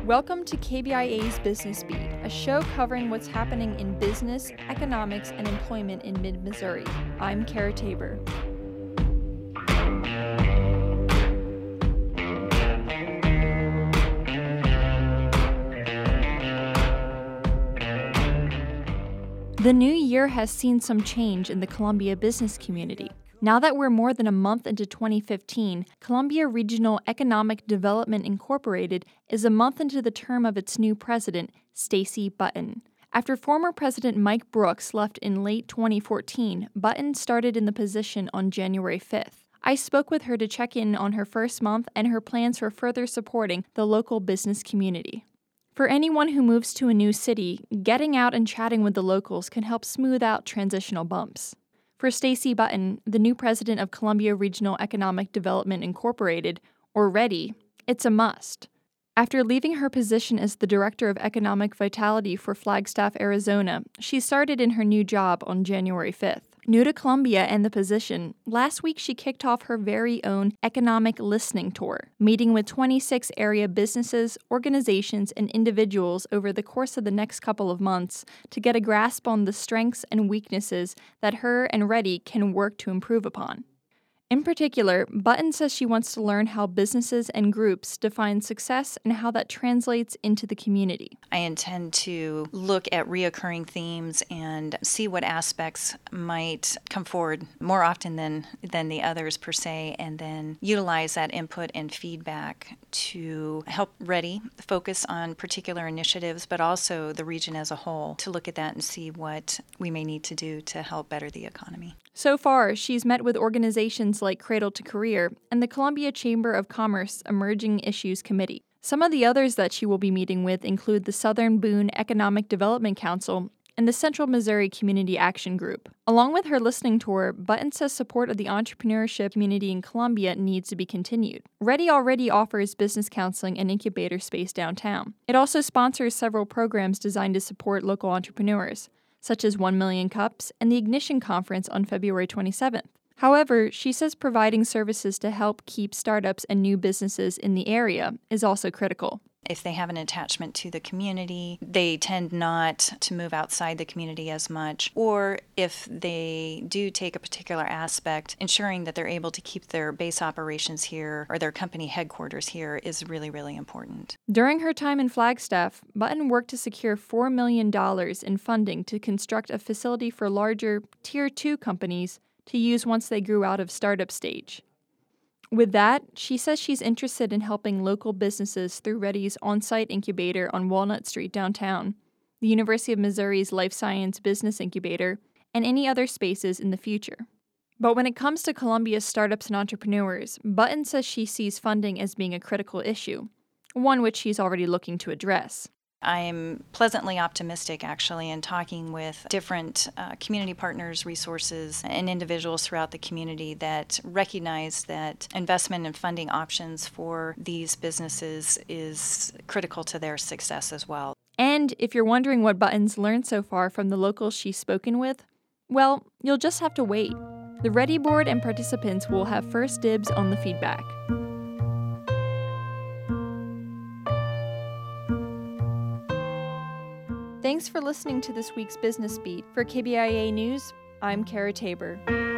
Welcome to KBIA's Business Beat, a show covering what's happening in business, economics, and employment in mid-Missouri. I'm Kara Tabor. The new year has seen some change in the Columbia business community. Now that we're more than a month into 2015, Columbia Regional Economic Development Incorporated is a month into the term of its new president, Stacey Button. After former President Mike Brooks left in late 2014, Button started in the position on January 5th. I spoke with her to check in on her first month and her plans for further supporting the local business community. For anyone who moves to a new city, getting out and chatting with the locals can help smooth out transitional bumps. For Stacey Button, the new president of Columbia Regional Economic Development Incorporated, or REDI, it's a must. After leaving her position as the Director of Economic Vitality for Flagstaff, Arizona, she started in her new job on January 5th. New to Columbia and the position, last week she kicked off her very own economic listening tour, meeting with 26 area businesses, organizations, and individuals over the course of the next couple of months to get a grasp on the strengths and weaknesses that her and REDI can work to improve upon. In particular, Button says she wants to learn how businesses and groups define success and how that translates into the community. I intend to look at reoccurring themes and see what aspects might come forward more often than the others per se, and then utilize that input and feedback to help REDI focus on particular initiatives, but also the region as a whole, to look at that and see what we may need to do to help better the economy. So far, she's met with organizations like Cradle to Career and the Columbia Chamber of Commerce Emerging Issues Committee. Some of the others that she will be meeting with include the Southern Boone Economic Development Council and the Central Missouri Community Action Group. Along with her listening tour, Button says support of the entrepreneurship community in Columbia needs to be continued. REDI already offers business counseling and incubator space downtown. It also sponsors several programs designed to support local entrepreneurs, such as 1 Million Cups and the Ignition Conference on February 27th. However, she says providing services to help keep startups and new businesses in the area is also critical. If they have an attachment to the community, they tend not to move outside the community as much. Or if they do take a particular aspect, ensuring that they're able to keep their base operations here or their company headquarters here is really, really important. During her time in Flagstaff, Button worked to secure $4 million in funding to construct a facility for larger Tier 2 companies to use once they grew out of startup stage. With that, she says she's interested in helping local businesses through REDI's on-site incubator on Walnut Street downtown, the University of Missouri's Life Science Business Incubator, and any other spaces in the future. But when it comes to Columbia's startups and entrepreneurs, Button says she sees funding as being a critical issue, one which she's already looking to address. I'm pleasantly optimistic, actually, in talking with different community partners, resources, and individuals throughout the community that recognize that investment and funding options for these businesses is critical to their success as well. And if you're wondering what Button's learned so far from the locals she's spoken with, well, you'll just have to wait. The REDI board and participants will have first dibs on the feedback. Thanks for listening to this week's Business Beat. For KBIA News, I'm Kara Tabor.